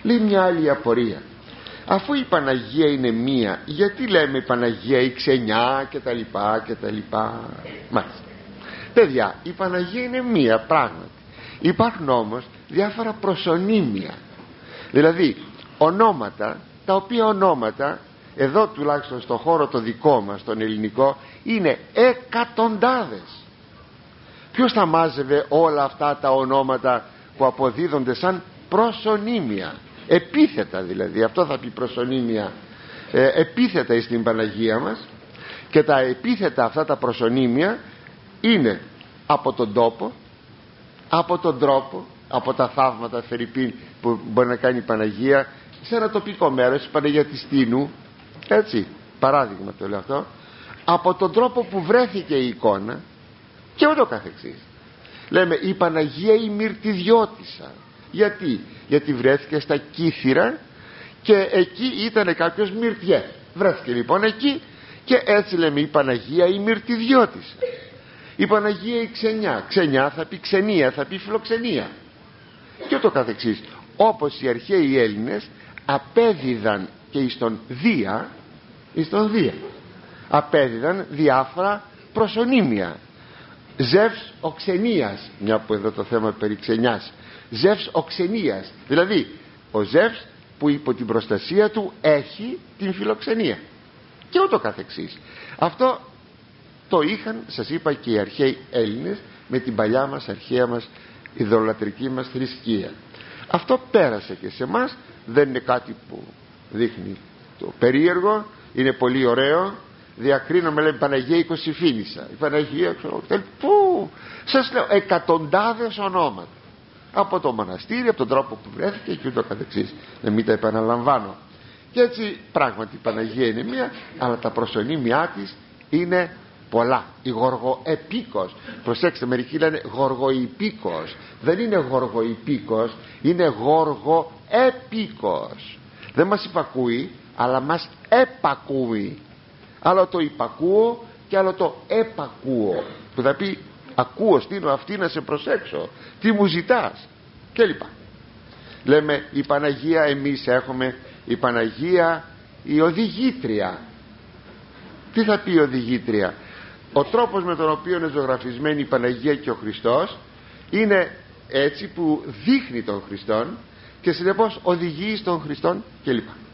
Λέει μια άλλη απορία: αφού η Παναγία είναι μία, γιατί λέμε η Παναγία η ξενιά και τα λοιπά και τα λοιπά? Μάλιστα, παιδιά, η Παναγία είναι μία πράγματι. Υπάρχουν όμως διάφορα προσωνύμια, δηλαδή ονόματα, τα οποία ονόματα εδώ τουλάχιστον στο χώρο το δικό μας, τον ελληνικό, είναι εκατοντάδες. Ποιος θα μάζευε όλα αυτά τα ονόματα που αποδίδονται σαν προσωνύμια, επίθετα δηλαδή, αυτό θα πει προσωνύμια, επίθετα στην Παναγία μας. Και τα επίθετα αυτά τα προσωνύμια είναι από τον τόπο, από τον τρόπο, από τα θαύματα φερειπίν που μπορεί να κάνει η Παναγία σε ένα τοπικό μέρος, η Παναγία της Τίνου, έτσι, παράδειγμα το λέω αυτό, από τον τρόπο που βρέθηκε η εικόνα και ούτω καθεξής. Λέμε η Παναγία η Μυρτιδιώτισσα. Γιατί βρέθηκε στα Κύθυρα και εκεί ήταν κάποιος Μυρτιέ, βρέθηκε λοιπόν εκεί, και έτσι λέμε η Παναγία η Μυρτιδιώτισσα. Η Παναγία η ξενιά, ξενιά θα πει ξενία, θα πει φιλοξενία και ούτω καθεξής. Όπως οι αρχαίοι Έλληνες απέδιδαν και εις τον Δία, απέδιδαν διάφορα προσωνύμια. Ζεύς ο ξενίας, μια που εδώ το θέμα περί ξενιάς, Ζεύς ο ξενίας, δηλαδή ο Ζεύς που υπό την προστασία του έχει την φιλοξενία και ούτω καθεξής. Αυτό το είχαν, σας είπα, και οι αρχαίοι Έλληνες με την παλιά μας αρχαία μας ιδωλατρική μας θρησκεία. Αυτό πέρασε και σε μας, δεν είναι κάτι που δείχνει το περίεργο, είναι πολύ ωραίο. Διακρίνομαι, λέει, Παναγία Οικοσυφήνισσα, η Παναγία ξέρω, πού, σας λέω, εκατοντάδες ονόματα από το μοναστήρι, από τον τρόπο που βρέθηκε και ούτω καθεξής, να μην τα επαναλαμβάνω. Και έτσι πράγματι η Παναγία είναι μία, αλλά τα προσωνύμια της είναι πολλά. Η Γοργοεπίκος, προσέξτε, μερικοί λένε Γοργοϊπίκος, δεν είναι Γοργοϊπίκος, είναι Γοργοεπίκος. Δεν μας υπακούει, αλλά μας επακούει. Άλλο το υπακούω και άλλο το επακούω, που θα πει ακούω, στείλω αυτή να σε προσέξω, τι μου ζητάς κλπ. Λέμε η Παναγία, εμείς έχουμε η Παναγία η οδηγήτρια. Τι θα πει η οδηγήτρια? Ο τρόπος με τον οποίο είναι ζωγραφισμένη η Παναγία και ο Χριστός είναι έτσι που δείχνει τον Χριστόν και συνεπώς οδηγεί στον Χριστόν κλπ.